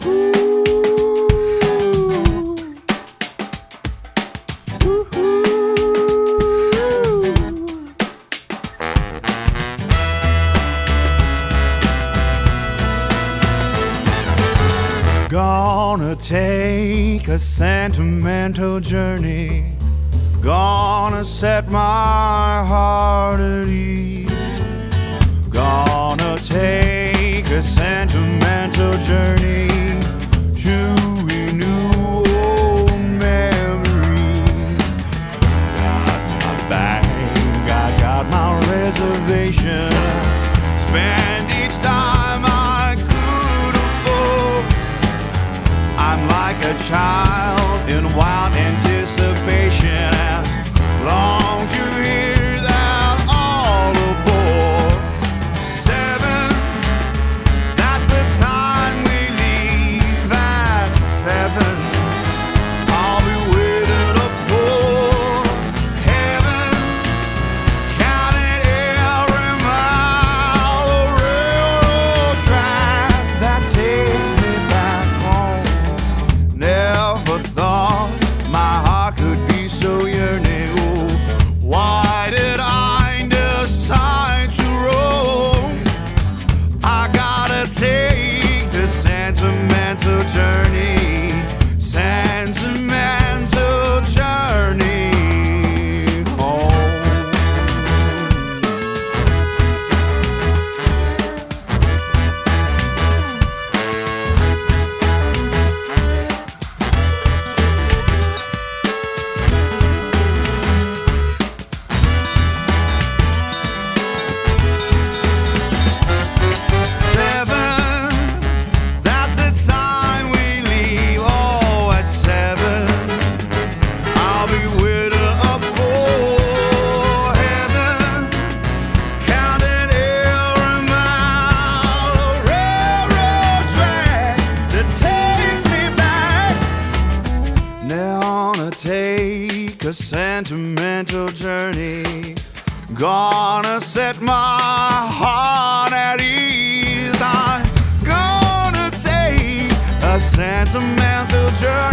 Gonna take a sentimental journey. Gonna set my heart at ease. Gonna take a sentimental journey to renew old memories. Got my bag, I got my reservation. Spend each time I could afford. I'm like a child in wild anticipation. Long to hear that all aboard. 7, that's the time we leave at 7. I'll be waiting up for heaven, counting every mile of railroad track that takes me back home. Never thought my heart could be so yearning. Why did I decide to roll? I gotta take the sentimental journey, sentimental journey home. Take a sentimental journey. Gonna set my heart at ease. I'm gonna take a sentimental journey.